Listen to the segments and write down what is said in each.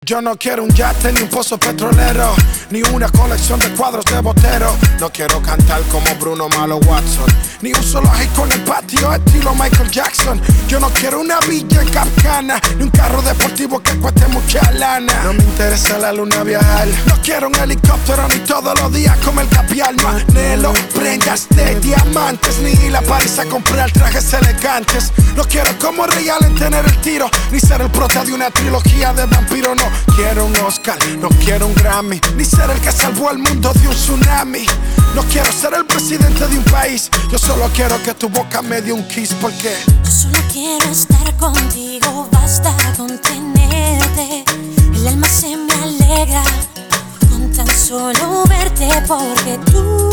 Yo no quiero un yate ni un pozo petrolero, ni una colección de cuadros de Botero. No quiero cantar como Bruno Malo Watson, ni un solo hit con el patio estilo Michael Jackson. Yo no quiero una villa en Capcana, ni un carro deportivo que cueste mucha lana. No me interesa la luna viajar, no quiero un helicóptero ni todos los días comer capial. No anhelo prendas de diamantes, ni ir a París a comprar trajes elegantes. No quiero como Ray Allen tener el tiro, ni ser el prota de una trilogía de vampiros. No quiero un Oscar, no quiero un Grammy, ni ser el que salvó al mundo de un tsunami. No quiero ser el presidente de un país, yo solo quiero que tu boca me dé un kiss. Porque yo solo quiero estar contigo, basta con tenerte. El alma se me alegra con tan solo verte, porque tú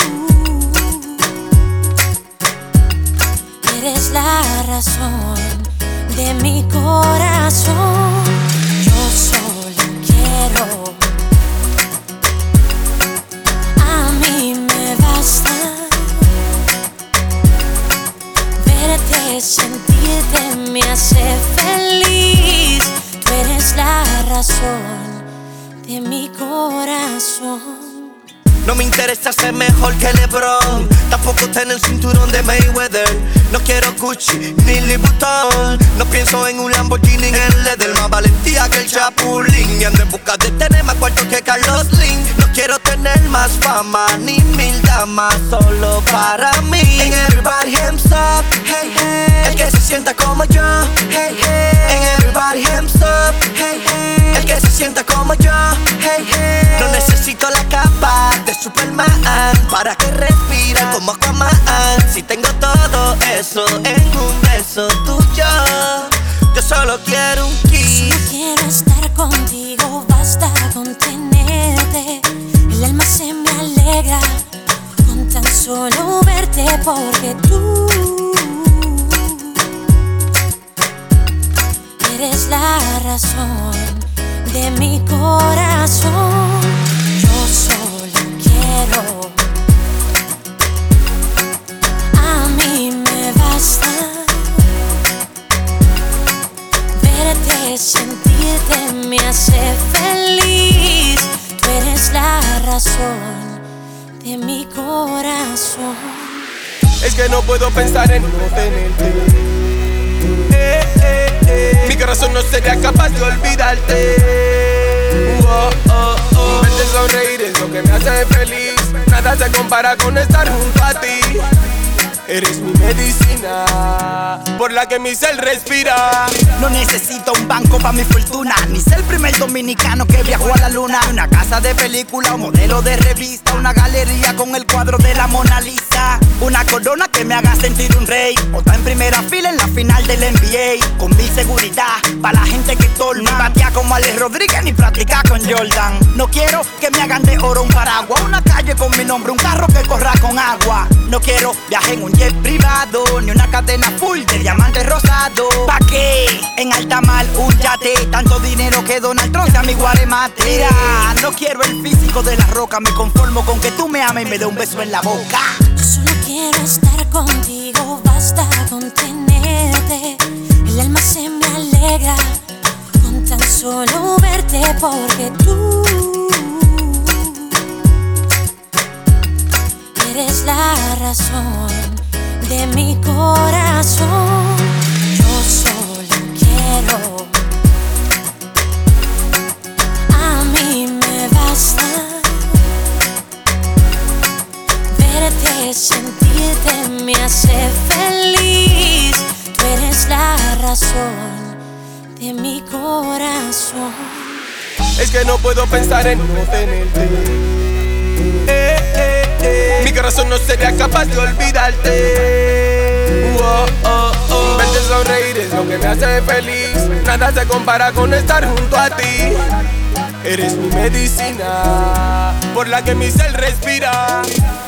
eres la razón de mi corazón. Yo solo quiero, a mí me basta verte, sentirte me hace feliz. Tú eres la razón de mi corazón. No me interesa ser mejor que LeBron, tampoco tener el cinturón de Mayweather. No quiero Gucci ni Louis Vuitton, no pienso en un Lamborghini en leather. Más valentía que el Chapulín, y ando en busca de tener más cuarto que Carlos Slim. No quiero tener más fama ni 1000 damas solo para mí. En everybody hands up, hey hey, el que se sienta como yo, hey hey. En everybody hands up, hey hey, el que se sienta como yo, hey hey. No necesito la capa de Superman para que respire como Aquaman. Si tengo todo eso en un beso tuyo, yo solo quiero un kiss. Yo solo quiero estar contigo, basta con tenerte. El alma se me alegra con tan solo verte, porque tú eres la razón de mi corazón. Yo solo quiero, a mí me basta verte, sentirte me hace feliz. Tú eres la razón de mi corazón. Es que no puedo pensar en no tenerte. Mi corazón no sería capaz de olvidarte. Verte sonreír es lo que me hace feliz. Nada se compara con estar junto a ti. Eres mi medicina, por la que mi ser respira. No necesito un banco pa' mi fortuna, ni ser el primer dominicano que viajó a la luna. Una casa de película, un modelo de revista, una galería con el cuadro de la Mona Lisa. Una corona que me haga sentir un rey, otra en primera fila en la final del NBA. Con mi seguridad, pa' la gente que torna. Ni batea como Alex Rodríguez, ni practica con Jordan. No quiero que me hagan de oro un paraguas, una calle con mi nombre, un carro que corra con agua. No quiero viajar en un jet privado, ni una cadena full de diamantes rosados. ¿Pa' qué? En alta mar un yate, tanto dinero que Donald Trump sea mi guaremate. Mira, no quiero el físico de la roca, me conformo con que tú me ames y me dé un beso en la boca. Yo solo quiero estar contigo, basta con tenerte. El alma se me alegra con tan solo verte, porque tú eres la razón de mi corazón. Yo solo quiero, a mí me basta verte, sentirte me hace feliz. Tú eres la razón de mi corazón. Es que no puedo pensar en no tenerte. Mi corazón no sería capaz de olvidarte. Verte sonreír es lo que me hace feliz. Nada se compara con estar junto a ti. Eres mi medicina, por la que mi ser respira.